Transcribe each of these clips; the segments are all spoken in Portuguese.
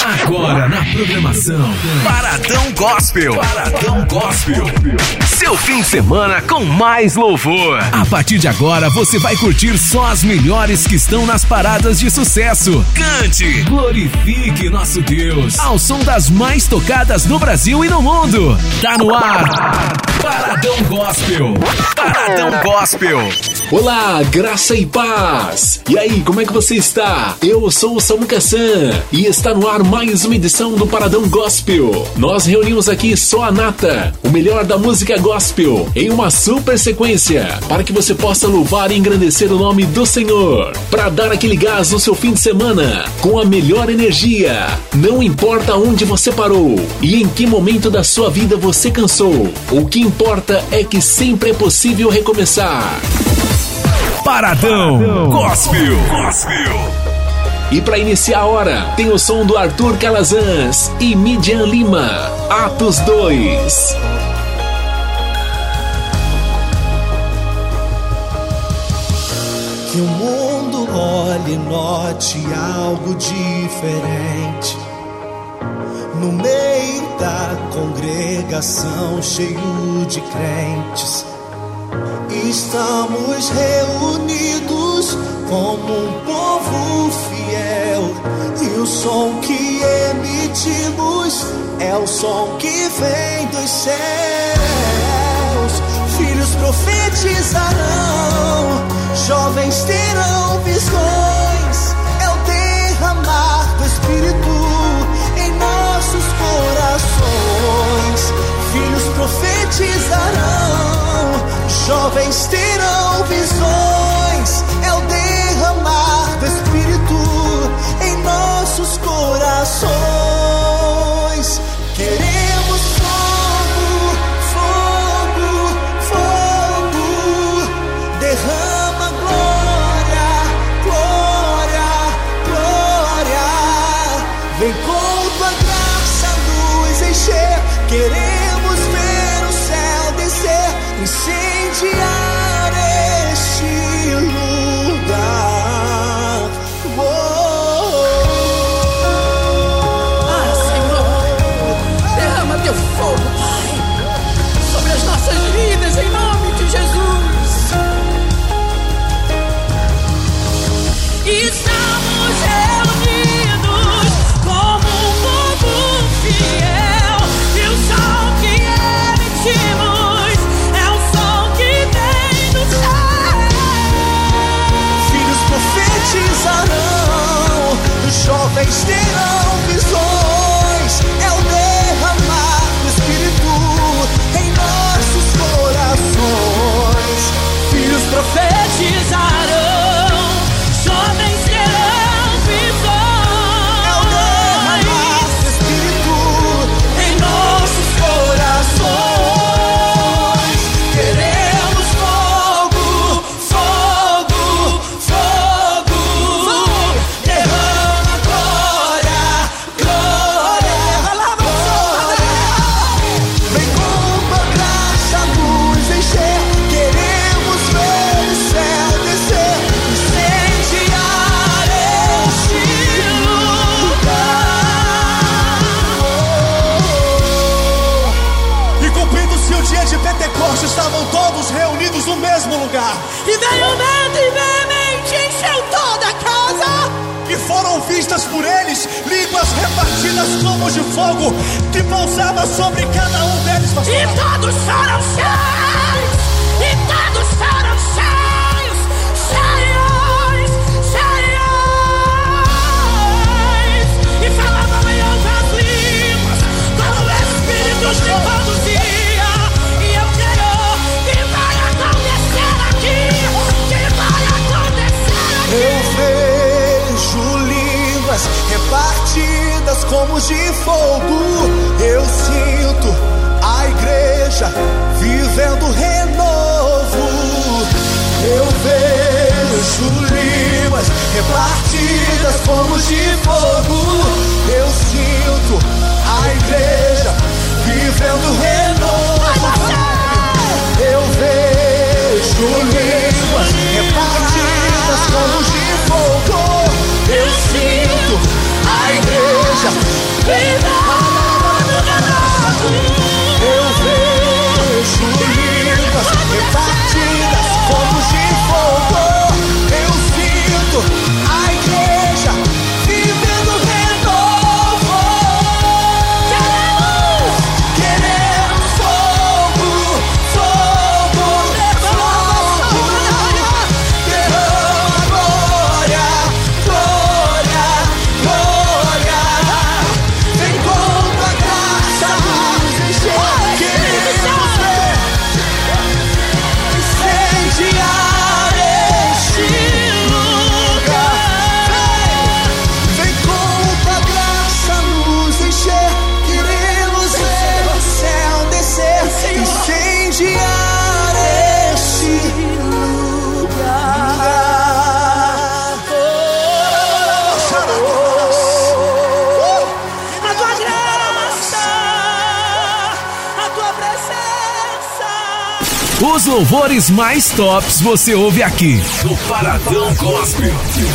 Agora na programação Paradão Gospel. Paradão Gospel. Seu fim de semana com mais louvor. A partir de agora você vai curtir só as melhores que estão nas paradas de sucesso. Cante, glorifique nosso Deus ao som das mais tocadas no Brasil e no mundo. Tá no ar Paradão Gospel. Paradão Gospel. Olá, graça e paz! E aí, como é que você está? Eu sou o Samu Kassan e está no ar mais uma edição do Paradão Gospel. Nós reunimos aqui só a nata, o melhor da música gospel, em uma super sequência, para que você possa louvar e engrandecer o nome do Senhor, para dar aquele gás no seu fim de semana, com a melhor energia. Não importa onde você parou e em que momento da sua vida você cansou, o que importa é que sempre é possível recomeçar. Paradão Gospel. E para iniciar a hora, tem o som do Arthur Calazans e Midian Lima, Atos 2. Que o mundo olhe e note algo diferente. No meio da congregação, cheio de crentes, estamos reunidos como um povo fiel. E o som que emitimos é o som que vem dos céus. Filhos profetizarão, jovens terão visões. É o derramar do Espírito em nossos corações. Filhos profetizarão, jovens terão visões. É o derramar do Espírito em nossos corações. Queremos fogo, fogo, fogo. Derrama glória, glória, glória. Vem com tua graça nos encher. Queremos ver o céu descer, incendiar este lugar. Senhor, derrama teu fogo, Pai, sobre as nossas vidas, em nome de Jesus. Estamos reunidos como um povo fiel, e o som que emitimos é o som que vem do céu. Filhos profetizarão, jovens terão visões. É o derramar do Espírito em nossos corações. Filhos profetizarão, jovens terão visões. É o derramar do Espírito em nossos corações. Queremos fogo, fogo, fogo. Derrama glória, glória, glória. Vem com tua graça nos encher. Queremos ver o céu descer, incendiar este lugar. E cumprindo-se o dia de Pentecostes, estavam todos reunidos no mesmo lugar. E veio um vento e veemente encheu toda a casa. E foram vistas por eles línguas repartidas como de fogo, que pousava sobre cada um deles. E todos foram cheios. E todos foram cheios. Cheios, cheios. E falavam em outras línguas, como o Espírito os conduzia. E eu creio que vai acontecer aqui. Que vai acontecer aqui. Eu vejo línguas repartidas como de fogo. Eu sinto a igreja vivendo renovo. Eu vejo línguas repartidas como de fogo. Eu sinto a igreja vivendo renovo. Eu vejo línguas repartidas como de fogo. Eu sinto a igreja Os louvores mais tops você ouve aqui no Paradão Gospel.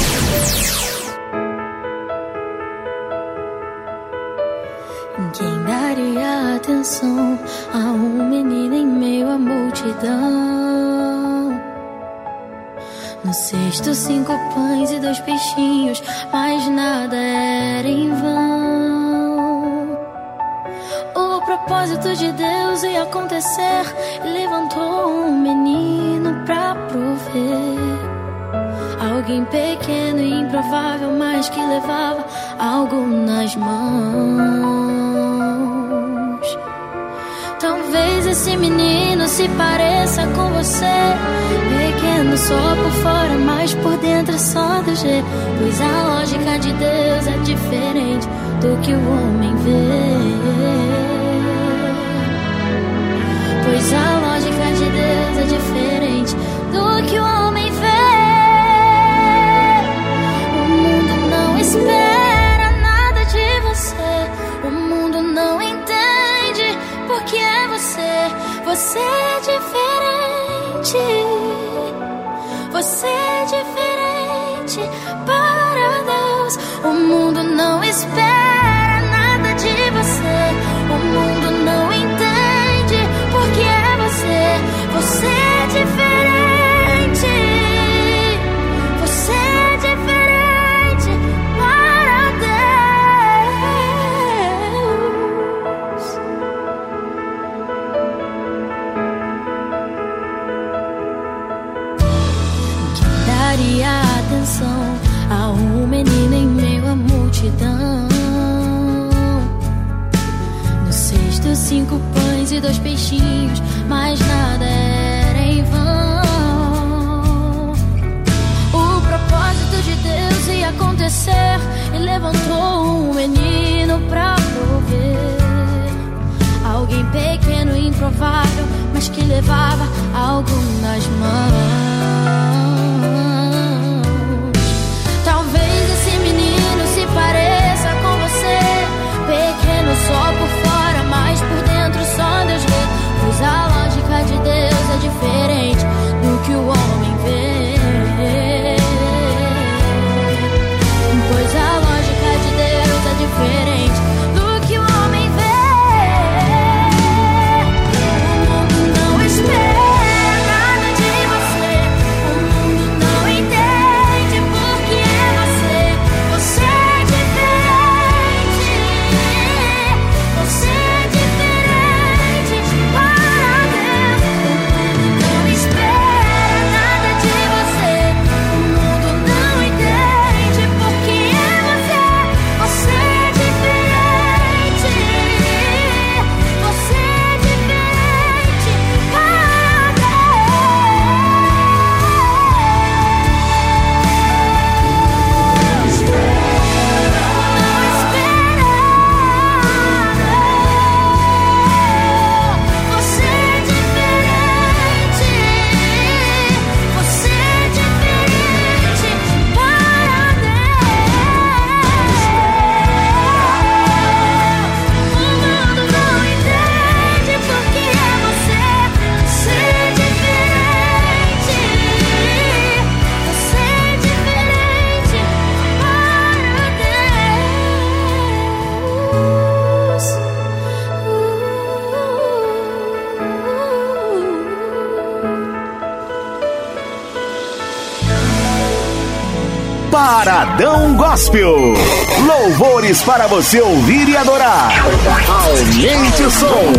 Quem daria atenção a um menino em meio à multidão? No cesto 5 pães e 2 peixinhos, mas nada era em vão. O propósito de Deus ia acontecer e levantou um menino pra prover. Alguém pequeno e improvável, mas que levava algo nas mãos. Talvez esse menino se pareça com você, pequeno só por fora, mas por dentro é só do jeito. Pois a lógica de Deus é diferente do que o homem vê. Pois a lógica de Deus é diferente do que o homem vê. O mundo não espera nada de você. O mundo não entende porque é você. Você é diferente. Você é diferente para Deus. O mundo não espera nada de você. O mundo não entende porque é você. Você é diferente. Você é diferente para Deus. Quem daria atenção a um menino em meio à multidão? No cesto 5 pães e 2 peixinhos, mas nada era em vão. O propósito de Deus ia acontecer e levantou um menino pra prover. Alguém pequeno e improvável, mas que levava algo nas mãos. Talvez esse menino se pareça com você, pequeno só por fora, mas por dentro só Deus vê. Pois a lógica de Deus é diferente do que o homem vê. Pois a lógica de Deus é diferente do que o homem vê. O mundo não espera nada de você. O mundo não entende porque é você. Você é diferente. Você é diferente para Deus. O mundo não espera nada de você. O mundo não entende porque é você. Você é diferente. Você é diferente para Deus. Não espera. Você é diferente. Você é diferente para Deus. O mundo não entende porque é você. Você é diferente. Você é diferente para Deus. Paradão Gospel. Louvores para você ouvir e adorar. Aumente o som.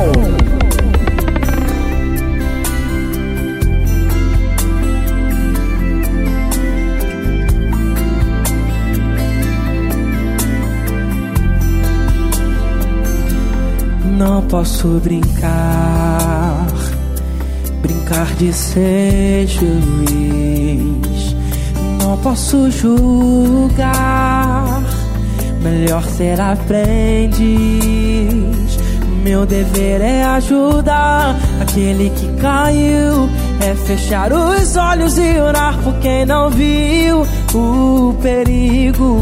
Não posso brincar de ser juiz. Não posso julgar, melhor ser aprendiz. Meu dever é ajudar aquele que caiu, é fechar os olhos e orar por quem não viu o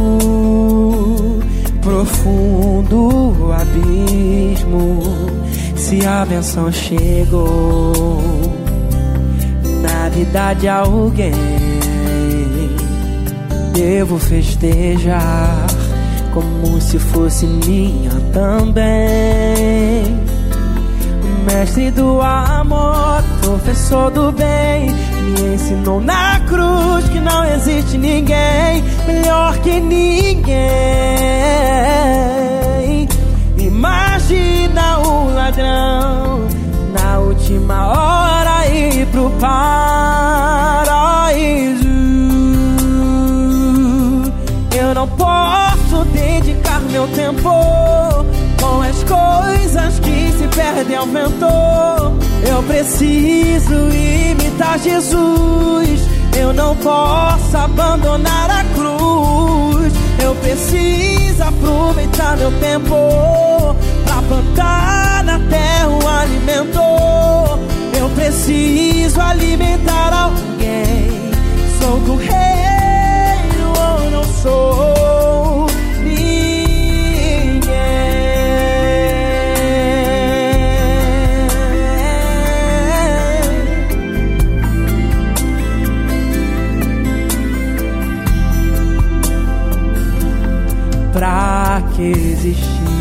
perigo. Profundo abismo Se a bênção chegou na vida de alguém, devo festejar como se fosse minha também. Mestre do amor, professor do bem, me ensinou na cruz que não existe ninguém melhor que ninguém. Imagina o ladrão na última hora ir pro paraíso. Eu não posso dedicar meu tempo com as coisas que se perdem ao vento. Eu preciso imitar Jesus. Eu não posso abandonar a cruz. Eu preciso aproveitar meu tempo pra plantar na terra um alimento. Eu preciso alimentar alguém. Sou do reino ou não sou ninguém. Pra que existir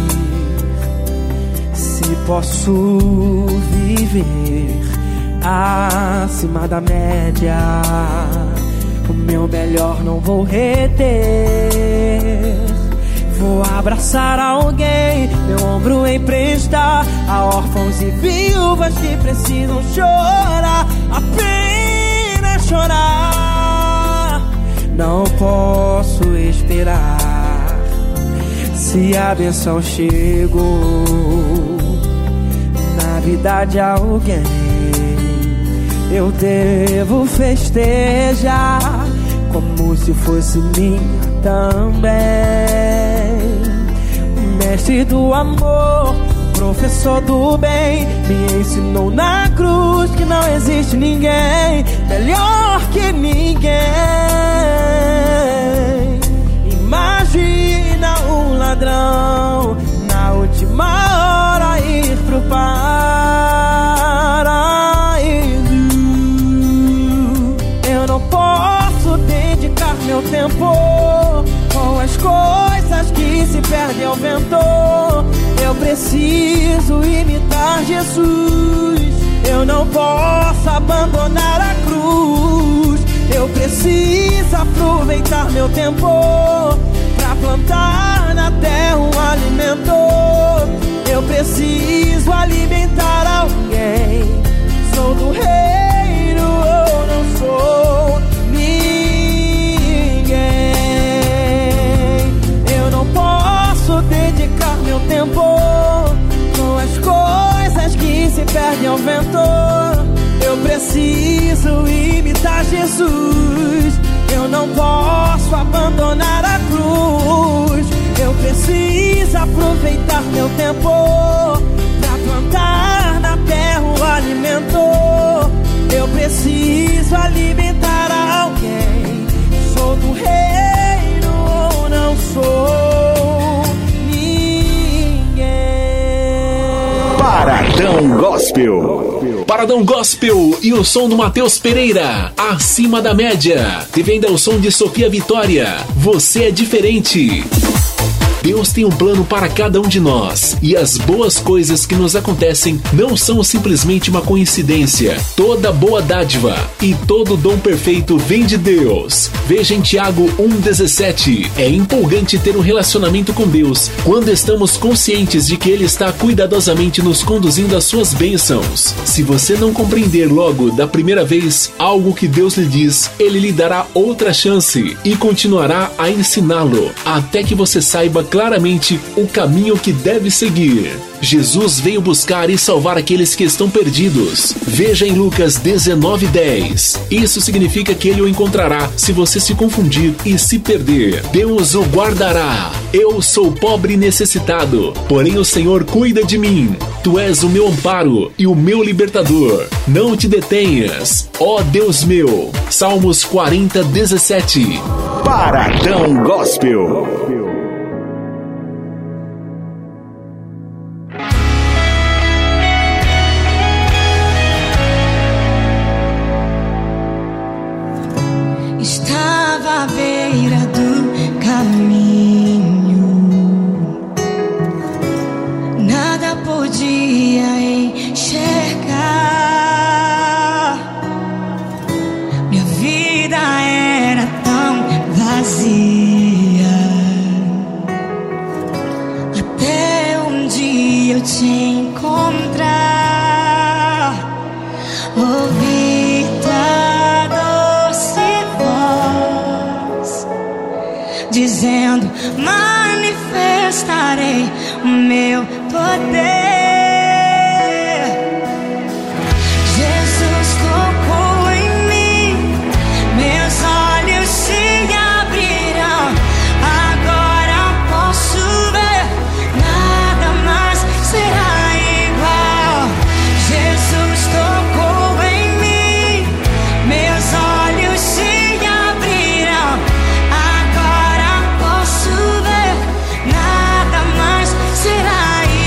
se posso viver acima da média? O meu melhor não vou reter. Vou abraçar alguém, meu ombro emprestar a órfãos e viúvas que precisam chorar, apenas chorar. Não posso esperar. Se a bênção chegou na vida de alguém, eu devo festejar como se fosse minha também. Mestre do amor, professor do bem, me ensinou na cruz que não existe ninguém melhor que ninguém. Imagina um ladrão na última hora ir pro paraíso. Eu não posso dedicar meu tempo com as coisas que se perdem ao vento. Eu preciso imitar Jesus. Eu não posso abandonar a cruz. Eu preciso aproveitar meu tempo pra plantar na terra um alimento. Eu preciso alimentar alguém. Sou do reino ou não sou ninguém. Eu não posso dedicar meu tempo com as coisas que se perdem ao vento. Eu preciso imitar Jesus. Eu não posso abandonar a cruz. Eu preciso aproveitar meu tempo pra plantar na terra um alimento. Eu preciso alimentar alguém. Sou do reino ou não sou ninguém. Paradão Gospel. Paradão Gospel e o som do Matheus Pereira. Acima da média. Teve ainda o som de Sofia Vitória. Você é diferente. Deus tem um plano para cada um de nós, e as boas coisas que nos acontecem não são simplesmente uma coincidência. Toda boa dádiva e todo dom perfeito vem de Deus. Veja em Tiago 1,17. É empolgante ter um relacionamento com Deus quando estamos conscientes de que Ele está cuidadosamente nos conduzindo às suas bênçãos. Se você não compreender logo da primeira vez algo que Deus lhe diz, Ele lhe dará outra chance e continuará a ensiná-lo até que você saiba claramente o caminho que deve seguir. Jesus veio buscar e salvar aqueles que estão perdidos. Veja em Lucas 19:10. Isso significa que Ele o encontrará se você se confundir e se perder. Deus o guardará. Eu sou pobre e necessitado, porém o Senhor cuida de mim. Tu és o meu amparo e o meu libertador. Não te detenhas, ó Deus meu. Salmos 40:17. Paradão Gospel. eu te encontrar, ouvir tua doce voz, dizendo: manifestarei o meu poder. Jesus tocou em mim, meus olhos se abrirão. Agora posso ver, nada mais será igual. Jesus tocou em mim, meus olhos se abrirão. Agora posso ver, nada mais será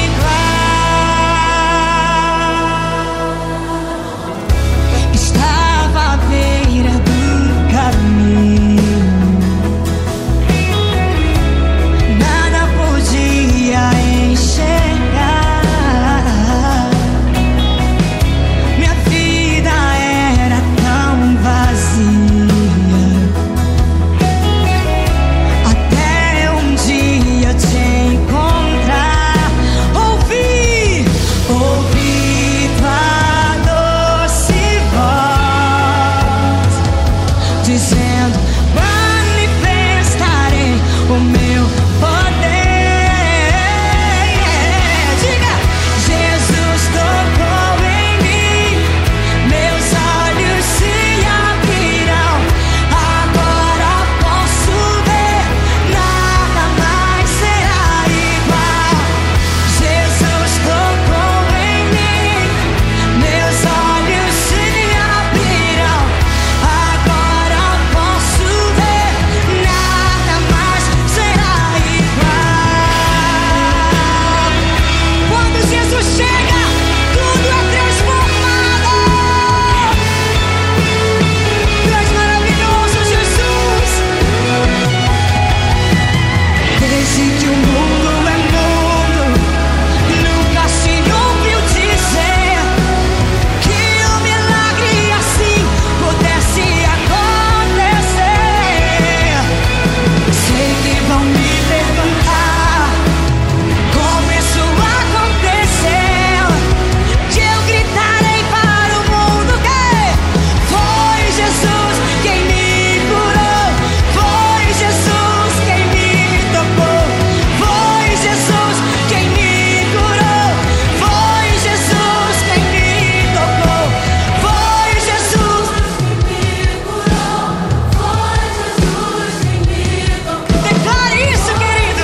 igual. Estava à beira do caminho, nada podia enxergar. Minha vida era tão vazia, até um dia te encontrar. Ouvi tua doce voz, dizendo: manifestarei o meu poder. Diga: Jesus tocou em mim, meus olhos se abrirão. Agora posso ver, nada mais será igual. Jesus tocou em mim, meus olhos se abrirão. Agora posso ver, nada mais será igual. Quando Jesus chega, tudo é transformado. Tu és maravilhoso, Jesus. Desde que o mundo é mundo, nunca se ouviu dizer que um milagre assim pudesse acontecer. Sei que vão me perguntar como isso aconteceu, que eu gritarei para o mundo que foi Jesus quem me curou, foi Jesus quem me tocou, foi Jesus quem me curou, foi Jesus quem me tocou, foi Jesus quem me curou, foi Jesus quem me tocou. Declare isso, querido.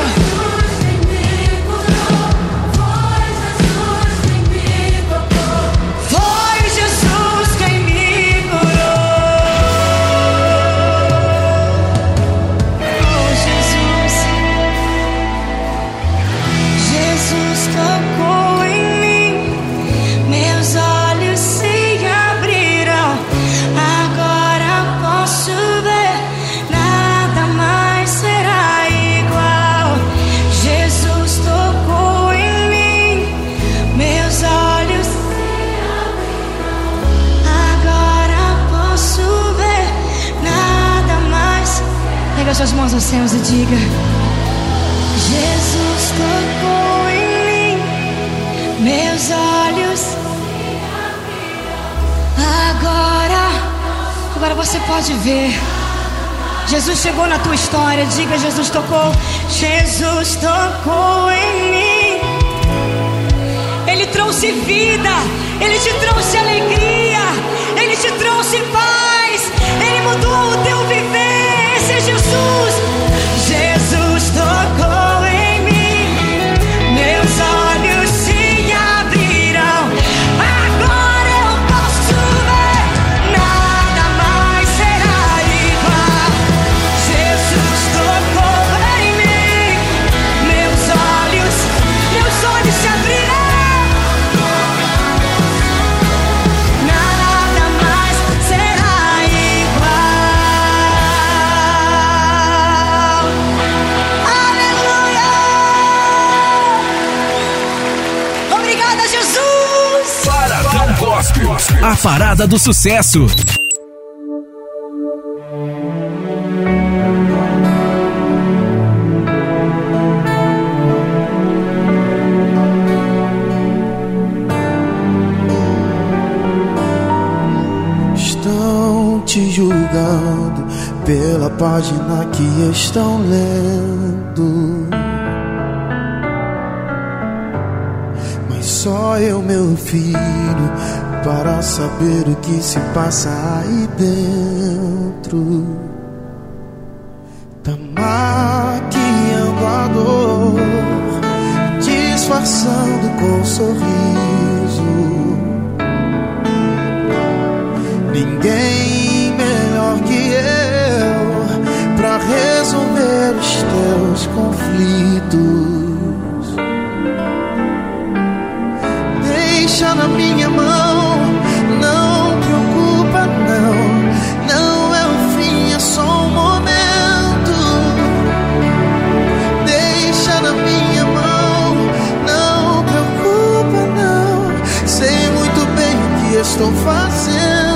Foi Jesus quem me curou. Oh, Jesus. Jesus tocou em mim, meus olhos se abriram. Agora posso ver, nada mais será igual. Jesus tocou em mim, meus olhos se abriram. Agora posso ver, nada mais. Pega suas mãos aos céus e diga: Jesus tocou em mim, meus olhos se abriram. Agora você pode ver. Jesus chegou na tua história. Diga: Jesus tocou. Jesus tocou em mim. Ele trouxe vida, Ele te trouxe alegria, Ele te trouxe paz, Ele mudou o teu viver. Esse é Jesus. Jesus tocou em mim, meus olhos se abriram. Agora eu posso ver, nada mais será igual. Jesus tocou em mim, meus olhos se abriram. Nada mais será igual. Aleluia! Obrigada, Jesus! Paradão Gospel, a parada do sucesso. navegando pela página que estão lendo. Mas só eu, meu filho, para saber o que se passa aí dentro. Tá maquiando a dor, disfarçando com um sorriso. Ninguém melhor que eu pra resolver os teus conflitos. Deixa na minha mão, não preocupa não. Não é o fim, é só um momento. Deixa na minha mão, não preocupa não. Sei muito bem o que estou fazendo.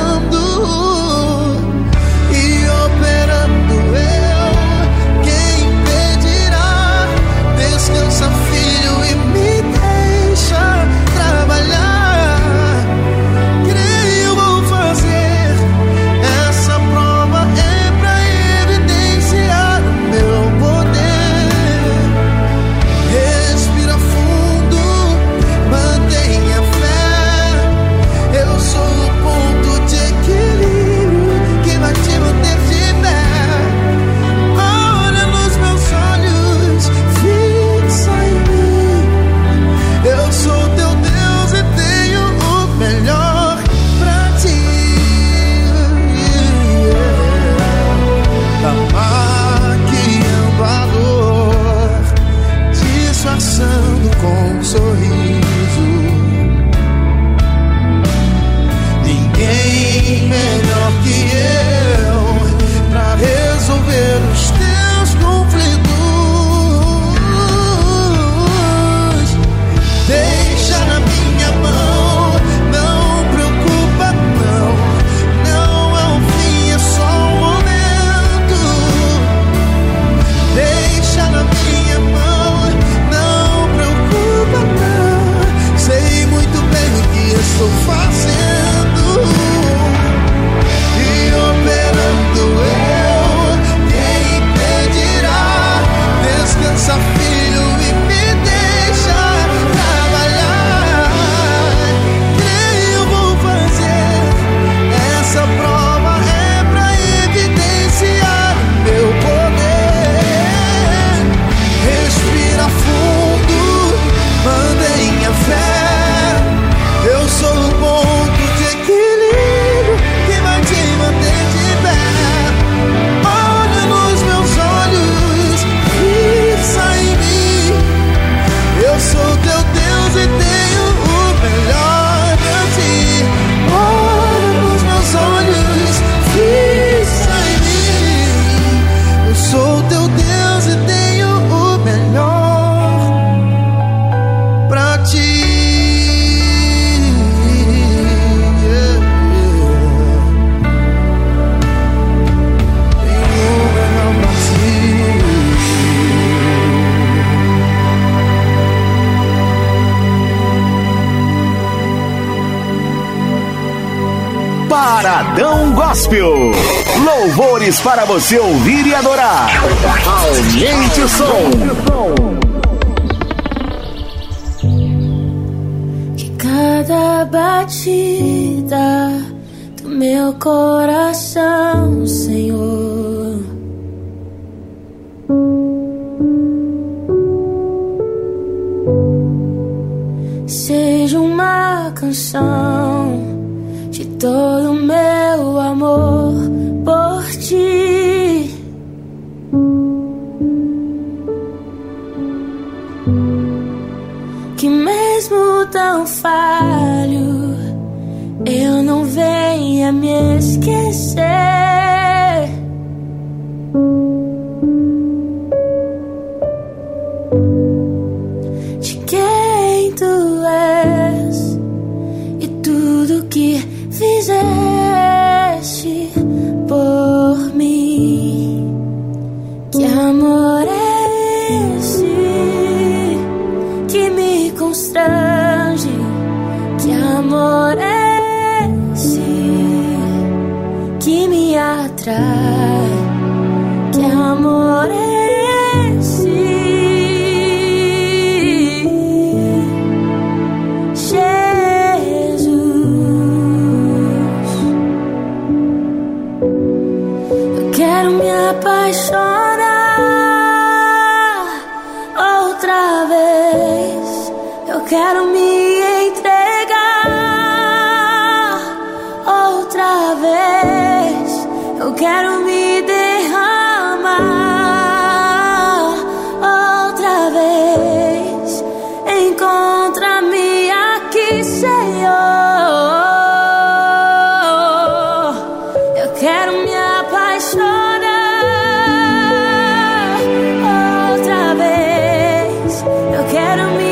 E operando eu, quem impedirá? Descansa, filho, e me deixa trabalhar. Creio vou fazer essa prova, é pra evidenciar o meu poder. Respira fundo, mantenha fé. Eu sou o ponto de equilíbrio que vai te manter de pé. Olha nos meus olhos, fixa em mim. Eu sou teu Deus e tenho o melhor pra ti. Tá maquiando a dor, disfarçando com um sorriso. Ninguém melhor que eu pra resolver os teus conflitos. Deixa na minha mão, não preocupa não. Não é um fim, é só um momento. Deixa na minha mão, não preocupa não. Sei muito bem o que estou fazendo. E operando eu, quem impedirá? Descansa, filho, e me deixa trabalhar. Creio vou fazer essa prova, é pra evidenciar meu poder. Respira fundo, mantenha fé. Eu sou o ponto de equilíbrio que vai te manter de pé. Olha nos meus olhos, fixa em mim. Eu sou teu Deus e tenho o melhor pra ti. Olha nos meus olhos, fixa em mim. Eu sou teu Deus e tenho o melhor pra ti. Paradão Gospel. Louvores para você ouvir e adorar. Aumente o som. Que cada batida do meu coração, Senhor, seja uma canção de todo o meu amor por ti. Que mesmo tão falho, eu não venha me esquecer de quem tu és e tudo que fizeste por mim. Que amor é esse que me constrange? Que amor é esse que me atrai? entrar. Que amor é esse? Jesus, eu quero me apaixonar outra vez. Eu quero me entregar outra vez. Eu quero me derramar outra vez. Encontra-me aqui, Senhor. Eu quero me apaixonar outra vez. Eu quero me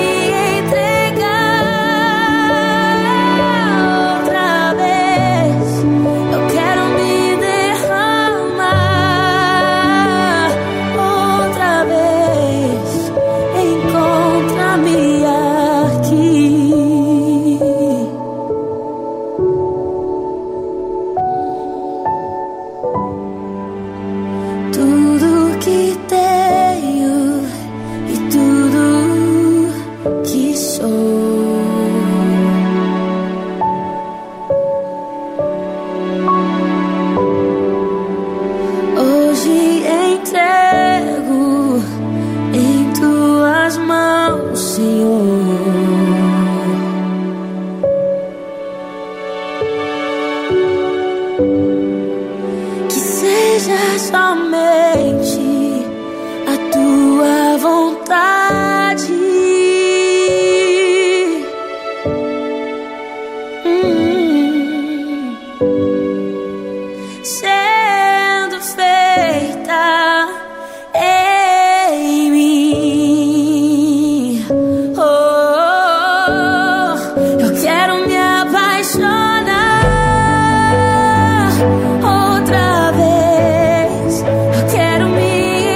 somente a tua vontade. Sendo feita em mim. Eu quero me apaixonar outra vez. Eu quero me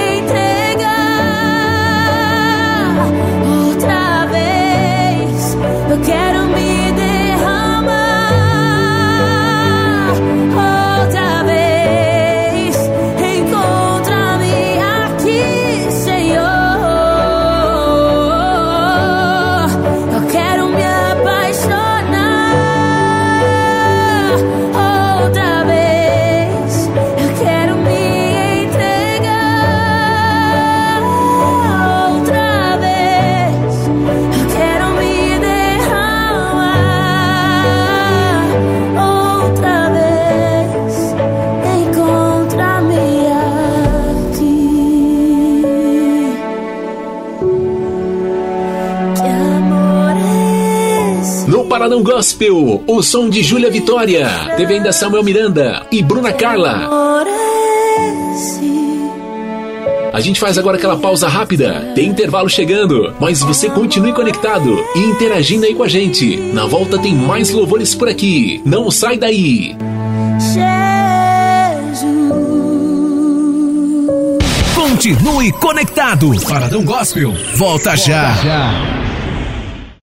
entregar outra vez. Eu quero me derramar outra vez. Encontra-me aqui, Senhor. Eu quero me apaixonar outra vez. Eu quero me entregar outra vez. Eu quero me derramar outra vez. Encontra-me aqui. Que amor é esse? No Paradão Gospel, o som de Júlia Vitória. Teve ainda Samuel Miranda e Bruna Carla. Amor é esse? A gente faz agora aquela pausa rápida. Tem intervalo chegando, mas você continue conectado e interagindo aí com a gente. Na volta tem mais louvores por aqui. Não sai daí. Jesus. Continue conectado. Paradão Gospel volta já.